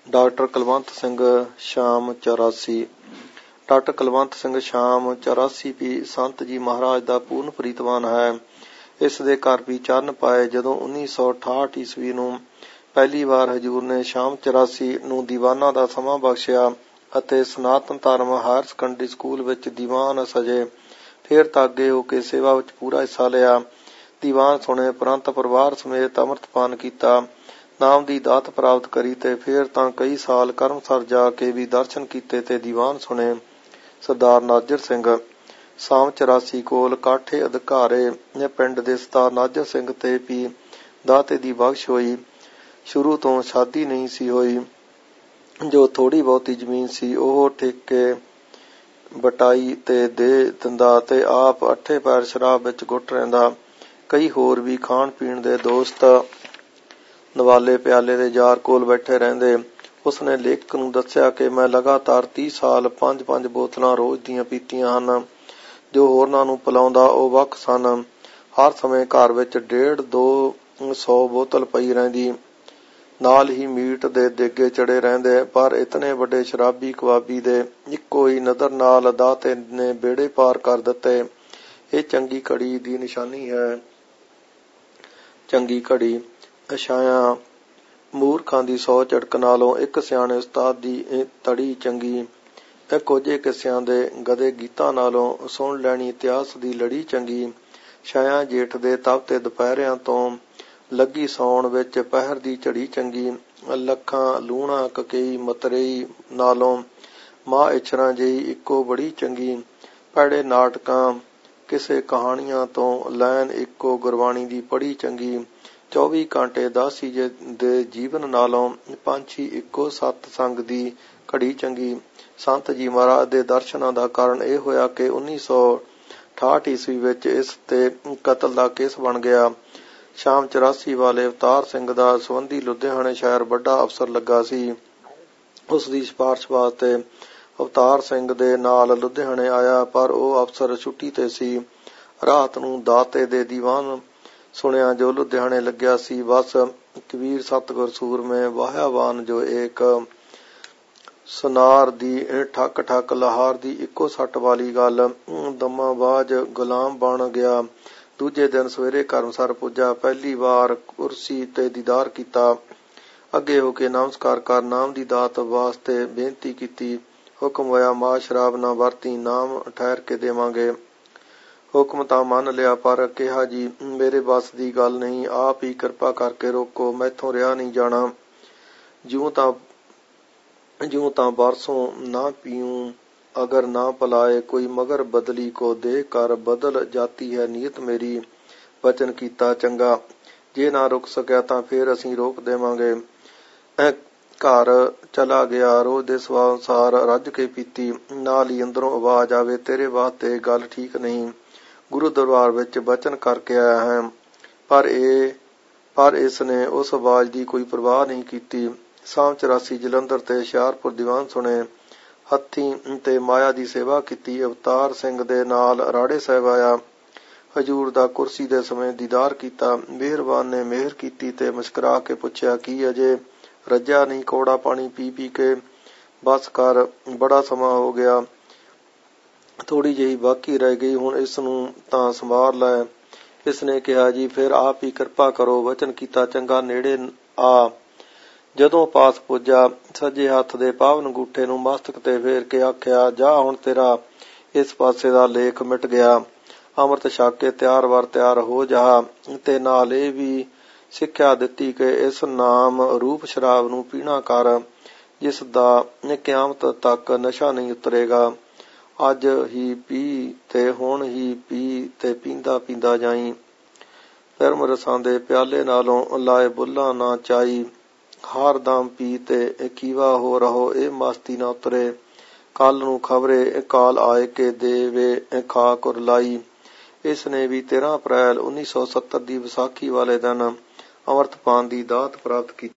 Doctor Kulwant Singh ਸ਼ਾਮ 84। Doctor Kulwant Singh ਸ਼ਾਮ 84 ਵੀ ਸੰਤ ਜੀ ਮਹਾਰਾਜ ਦਾ ਪੂਰਨ ਪ੍ਰੀਤਵਾਨ ਹੈ। ਇਸ ਦੇ ਘਰ ਵੀ ਚਰਨ ਪਾਏ। ਜਦੋਂ 1968 ਈਸਵੀ ਨੂੰ ਪਹਿਲੀ ਵਾਰ ਹਜ਼ੂਰ ਨੇ ਸ਼ਾਮ 84 ਨੂੰ ਦੀਵਾਨਾਂ ਦਾ ਸਮਾਂ ਬਖਸ਼ਿਆ ਅਤੇ ਸਨਾਤਨ ਧਰਮ ਹਾਇਰ ਸੈਕੰਡਰੀ ਸਕੂਲ ਵਿੱਚ ਦੀਵਾਨ ਸਜੇ। ਫਿਰ ਤਾਂ ਅੱਗੇ ਹੋ ਕੇ ਸੇਵਾ ਵਿੱਚ ਪੂਰਾ ਹਿੱਸਾ ਲਿਆ। ਦੀਵਾਨ ਸੁਣੇ ਉਪਰੰਤ ਪਰਿਵਾਰ ਸਮੇਤ ਅੰਮ੍ਰਿਤਪਾਨ ਕੀਤਾ, ਨਾਮ ਦੀ ਦਾਤ ਪ੍ਰਾਪਤ ਕਰੀ ਤੇ ਫਿਰ ਤਾਂ ਕਈ ਸਾਲ ਕਰਮਸਰ ਜਾ ਕੇ ਵੀ ਦਰਸ਼ਨ ਕੀਤੇ ਤੇ ਦੀਵਾਨ ਸੁਣੇ। ਸਰਦਾਰ ਨਾਜਰ ਸਿੰਘ ਸ਼ਾਮ 84 ਕੋਲ ਕਾਠੇ ਅਧਿਕਾਰੇ ਪਿੰਡ ਦੇ ਸਰਦਾਰ ਨਾਜਰ ਸਿੰਘ ਤੇ ਵੀ ਦਾਤੇ ਦੀ ਬਖਸ਼ ਹੋਈ। ਸ਼ੁਰੂ ਤੋਂ ਸ਼ਾਦੀ ਨਹੀਂ ਸੀ ਹੋਈ। ਜੋ ਥੋੜੀ ਬਹੁਤੀ ਜ਼ਮੀਨ ਸੀ ਉਹ ਠੇਕੇ ਬਟਾਈ ਤੇ ਦੇ ਦਿੰਦਾ ਤੇ ਆਪ ਅੱਠੇ ਪੈਰ ਸ਼ਰਾਬ ਵਿੱਚ ਗੁੱਟ ਰਹਿੰਦਾ। ਕਈ ਹੋਰ ਵੀ ਖਾਣ ਪੀਣ ਦੇ ਦੋਸਤ ਨਵਾਲੇ ਪਿਆਲੇ ਦੇ ਯਾਰ ਕੋਲ ਬੈਠੇ ਰਹਿੰਦੇ। ਉਸਨੇ ਲੇਖਕ ਨੂੰ ਦੱਸਿਆ ਕਿ ਮੈਂ ਲਗਾਤਾਰ 30 ਸਾਲ 5-5 ਬੋਤਲਾਂ ਰੋਜ਼ ਦੀਆਂ ਪੀਤੀਆਂ ਹਨ। ਜੋ ਹੋਰਨਾਂ ਨੂੰ ਪਿਲਾਉਂਦਾ ਉਹ ਵੱਖ ਸਨ। ਹਰ ਸਮੇਂ ਘਰ ਵਿੱਚ 150-200 ਬੋਤਲ ਪਈ ਰਹਿੰਦੀ। ਨਾਲ ਹੀ ਮੀਟ ਦੇ ਦੇਗੇ ਚੜੇ ਰਹਿੰਦੇ। ਪਰ ਇਤਨੇ ਵੱਡੇ ਸ਼ਰਾਬੀ ਕਬਾਬੀ ਦੇ ਇੱਕੋ ਹੀ ਨਜ਼ਰ ਨਾਲ ਦਾਤੇ ਨੇ ਬੇੜੇ ਪਾਰ ਕਰ ਦਿੱਤੇ। ਇਹ ਚੰਗੀ ਘੜੀ ਦੀ ਨਿਸ਼ਾਨੀ ਹੈ। ਚੰਗੀ ਘੜੀ ਅਛਾਇਆ ਮੂਰਖਾਂ ਦੀ 100 ਝਟਕ ਨਾਲੋਂ ਇੱਕ ਸਿਆਣੇ ਉਸਤਾਦ ਦੀ ਤੜੀ ਚੰਗੀ। ਕੁਝੇ ਕਿੱਸਿਆਂ ਦੇ ਗਦੇ ਗੀਤਾਂ ਨਾਲੋਂ ਸੁਣ ਲੈਣੀ ਇਤਿਹਾਸ ਦੀ ਲੜੀ ਚੰਗੀ। ਛਾਇਆ ਜੇਠ ਦੇ ਤਪਤੇ ਦੁਪਹਿਰਿਆਂ ਤੋਂ ਲੱਗੀ ਸਾਉਣ ਵਿੱਚ ਪਹਿਰ ਦੀ ਝੜੀ ਚੰਗੀ। ਲੱਖਾਂ ਲੂਣਾ ਕਕਈ ਮਤਰੇਈ ਨਾਲੋਂ ਮਾਂ ਇਛਰਾਂ ਜਿਹੀ ਇੱਕੋ ਬੜੀ ਚੰਗੀ। ਭੈੜੇ ਨਾਟਕਾਂ ਕਿਸੇ ਕਹਾਣੀਆਂ ਤੋਂ ਲੈਣ ਇੱਕੋ ਗੁਰਬਾਣੀ ਦੀ ਪੜ੍ਹੀ ਚੰਗੀ। 24 ਘੰਟੇ ਦਾਸੀ ਦੇ ਜੀਵਨ ਨਾਲੋਂ ਪੰਛੀ ਇੱਕੋ ਸਤ ਸੰਗ ਦੀ ਘੜੀ ਚੰਗੀ। ਸੰਤ ਜੀ ਮਹਾਰਾਜ ਦੇ ਦਰਸ਼ਨਾਂ ਦਾ ਕਾਰਨ ਇਹ ਹੋਇਆ ਕਿ 1968 ਈਸਵੀ ਵਿੱਚ ਇਸ ਤੇ ਕਤਲ ਦਾ ਕੇਸ ਬਣ ਗਿਆ। ਸ਼ਾਮ 84 ਵਾਲੇ ਅਵਤਾਰ ਸਿੰਘ ਦਾ ਸੰਬੰਧੀ ਲੁਧਿਆਣੇ ਸ਼ਹਿਰ ਵੱਡਾ ਅਫਸਰ ਲੱਗਾ ਸੀ। ਉਸ ਦੀ ਸਿਫਾਰਸ਼ ਵਾਸਤੇ ਅਵਤਾਰ ਸਿੰਘ ਦੇ ਨਾਲ ਲੁਧਿਆਣੇ ਆਇਆ, ਪਰ ਉਹ ਅਫਸਰ ਛੁੱਟੀ ਤੇ ਸੀ। ਰਾਤ ਨੂੰ ਦਾਤੇ ਦੇ ਦੀਵਾਨ ਸੁਣਿਆ ਜੋ ਲੁਧਿਆਣੇ ਲੱਗਿਆ ਸੀ। ਬਸ ਕਬੀਰ ਸਤਿਗੁਰ ਸੂਰਮੇ ਵਾਹਿਆਵਾਨ ਜੋ ਏਕ ਸੁਨਾਰ ਦੀ ਠੱਕ ਠੱਕ ਲਹਾਰ ਦੀ ਇੱਕੋ ਸੱਟ ਵਾਲੀ ਗੱਲ। ਦਮਾਬਾਜ਼ ਗੁਲਾਮ ਬਣ ਗਿਆ। ਦੂਜੇ ਦਿਨ ਸਵੇਰੇ ਕਰਮਸਰ ਪੁੱਜਾ। ਪਹਿਲੀ ਵਾਰ ਕੁਰਸੀ ਤੇ ਦੀਦਾਰ ਕੀਤਾ। ਅੱਗੇ ਹੋ ਕੇ ਨਮਸਕਾਰ ਕਰ ਨਾਮ ਦੀ ਦਾਤ ਵਾਸਤੇ ਬੇਨਤੀ ਕੀਤੀ। ਹੁਕਮ ਹੋਇਆ ਮਾਂ ਸ਼ਰਾਬ ਨਾ ਵਰਤੀ, ਨਾਮ ਠਹਿਰ ਕੇ ਦੇਵਾਂਗੇ। ਹੁਕਮ ਤਾਂ ਮੰਨ ਲਿਆ, ਪਰ ਕਿਹਾ ਜੀ ਮੇਰੇ ਬਸ ਦੀ ਗੱਲ ਨਹੀਂ, ਆਪ ਹੀ ਕਿਰਪਾ ਕਰਕੇ ਰੋਕੋ, ਮੈਥੋਂ ਰਿਹਾ ਨਹੀਂ ਜਾਣਾ। ਜਿਉਂ ਤਾਂ ਬਰਸੋਂ ਨਾ ਪੀਊਂ ਅਗਰ ਨਾ ਪਲਾਏ ਕੋਈ, ਮਗਰ ਬਦਲੀ ਕੋ ਦੇ ਕਰ ਬਦਲ ਜਾਤੀ ਹੈ ਨੀਅਤ ਮੇਰੀ। ਵਚਨ ਕੀਤਾ ਚੰਗਾ, ਜੇ ਨਾ ਰੁਕ ਸਕਿਆ ਤਾਂ ਫੇਰ ਅਸੀਂ ਰੋਕ ਦੇਵਾਂਗੇ। ਘਰ ਚਲਾ ਗਿਆ। ਰੋਜ਼ ਦੇ ਸੁਭਾਅ ਅਨੁਸਾਰ ਰੱਜ ਕੇ ਪੀਤੀ। ਨਾਲ ਹੀ ਅੰਦਰੋਂ ਆਵਾਜ਼ ਆਵੇ, ਤੇਰੇ ਵਾਸਤੇ ਗੱਲ ਠੀਕ ਨਹੀਂ। ਗੁਰੂ ਦਰਬਾਰ ਵਿੱਚ ਵਚਨ ਕਰਕੇ ਆਇਆ ਹੈ। ਪਰ ਇਸ ਨੇ ਉਸ ਆਵਾਜ਼ ਦੀ ਕੋਈ ਪਰਵਾਹ ਨਹੀਂ ਕੀਤੀ। ਸ਼ਾਮ 84 ਜਲੰਧਰ ਤੇ ਹੁਸ਼ਿਆਰਪੁਰ ਦੀਵਾਨ ਸੁਣੇ। ਹੱਥੀਂ ਤੇ ਮਾਇਆ ਦੀ ਸੇਵਾ ਕੀਤੀ। ਅਵਤਾਰ ਸਿੰਘ ਦੇ ਨਾਲ ਰਾੜੇ ਸਾਹਿਬ ਆਇਆ। ਹਜ਼ੂਰ ਦਾ ਕੁਰਸੀ ਦੇ ਸਮੇਂ ਦੀਦਾਰ ਕੀਤਾ। ਮਿਹਰਬਾਨ ਨੇ ਮਿਹਰ ਕੀਤੀ ਤੇ ਮੁਸਕਰਾ ਕੇ ਪੁੱਛਿਆ, ਕੀ ਅਜੇ ਰੱਜਿਆ ਨਹੀਂ? ਕੌੜਾ ਪਾਣੀ ਪੀ ਪੀ ਕੇ ਬਸ ਕਰ, ਬੜਾ ਸਮਾਂ ਹੋ ਗਿਆ। ਥੋੜੀ ਜਿਹੀ ਬਾਕੀ ਰਹਿ ਗਈ, ਹੁਣ ਇਸ ਨੂੰ ਤਾਂ ਸੰਵਾਰ ਲੈ। ਇਸ ਨੇ ਕਿਹਾ, ਜੀ ਫਿਰ ਆਪ ਹੀ ਕਿਰਪਾ ਕਰੋ। ਵਚਨ ਕੀਤਾ ਚੰਗਾ, ਨੇੜੇ ਆ। ਜਦੋਂ ਪਾਸ ਪੁੱਜਾ, ਸੱਜੇ ਹੱਥ ਦੇ ਪਾਵਨ ਅੰਗੂਠੇ ਨੂੰ ਮਸਤਕ ਤੇ ਫੇਰ ਕੇ ਆਖਿਆ, ਜਾ ਹੁਣ ਤੇਰਾ ਇਸ ਪਾਸੇ ਦਾ ਲੇਖ ਮਿਟ ਗਿਆ। ਅੰਮ੍ਰਿਤ ਛਕ ਕੇ ਤਿਆਰ ਵਰ ਤਿਆਰ ਹੋ ਜਾ। ਤੇ ਨਾਲ ਇਹ ਵੀ ਸਿੱਖਿਆ ਦਿੱਤੀ ਕਿ ਇਸ ਨਾਮ ਰੂਪ ਸ਼ਰਾਬ ਨੂੰ ਪੀਣਾ ਕਰ, ਜਿਸ ਦਾ ਕਿਆਮਤ ਤੱਕ ਨਸ਼ਾ ਨਹੀਂ ਉਤਰੇਗਾ। ਅੱਜ ਹੀ ਪੀ ਤੇ ਹੁਣ ਹੀ ਪੀ ਤੇ ਪੀਂਦਾ ਪੀਂਦਾ ਜਾਈ। ਫਿਰਮ ਰਸਾਂ ਦੇ ਪਿਆਲੇ ਨਾਲੋਂ ਲਾਏ ਬੁੱਲਾਂ ਨਾ ਚਾਈ। ਹਰ ਦਮ ਪੀ ਤੇ ਕੀਵਾ ਹੋ ਰਹੋ, ਇਹ ਮਸਤੀ ਨਾ ਉਤਰੇ। ਕੱਲ ਨੂੰ ਖਬਰੇ ਕਾਲ ਆਏ ਕੇ ਦੇਵੇ ਖਾ ਕੁਰਲਾਈ। ਇਸ ਨੇ ਵੀ 13 ਅਪ੍ਰੈਲ 1970 ਦੀ ਵਿਸਾਖੀ ਵਾਲੇ ਦਿਨ ਅੰਮ੍ਰਿਤਪਾਨ ਦੀ ਦਾਤ ਪ੍ਰਾਪਤ ਕੀਤੀ।